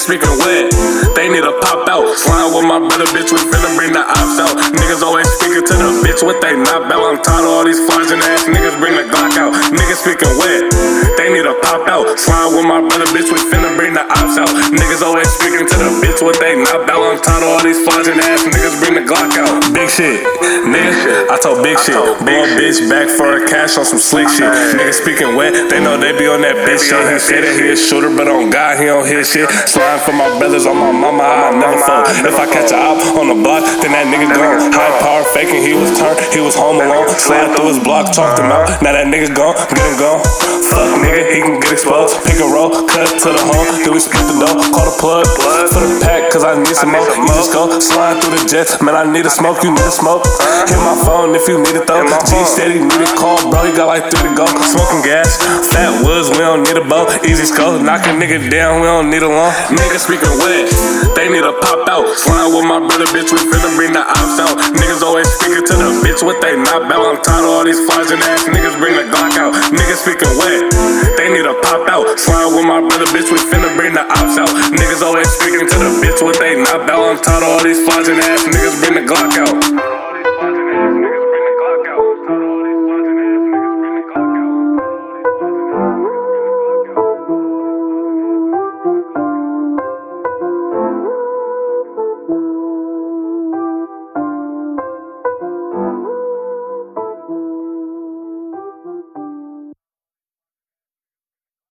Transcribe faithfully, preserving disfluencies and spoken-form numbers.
speaking wet, they need to pop out. Slime with my brother, bitch, we finna bring the ops out. Niggas always speaking to the bitch, what they not about. I'm tired of all these flogging ass niggas, bring the Glock out. Niggas speaking wet, they need to pop out. Slime with my brother, bitch, we finna bring the ops out. Niggas always speaking to the bitch, what they not about. I'm tired of all these flogging ass niggas, bring the Glock out. Big shit, nigga, I told big shit. Boy, bitch, back for a cash on some slick shit. Niggas speaking wet, they know they be on that bitch shit. He said that he a shooter, but on God, he on his shit. Slime for my brothers, on my mama, I never fall. If I catch a op on the block, then that nigga gone. High power faking, he was turned, he was home alone. Slide through his block, talked him out. Now that nigga gone, get him gone. Fuck nigga, he can get exposed. Pick a roll, cut to the home. Then we split the dough, call the plug for the pack, cause I need some more. You just go slide through the jets, man, I need a smoke, you need a smoke. Hit my phone if you need it though. G said he need a call, bro, he got like three to go. Smoking gas, fat woods, we don't need a bow. Easy scope, knock a nigga down, we don't need a long. Niggas speaking wet, they need to pop out. Slime with my brother, bitch, we finna bring the ops out. Niggas always speaking to the bitch, what they not about. I'm tired of all these flogging ass niggas, bring the Glock out. Niggas speaking wet, they need to pop out. Slime with my brother, bitch, we finna bring the ops out. Niggas always speaking to the bitch, what they not about. I'm tired of all these flogging ass niggas, bring the Glock out.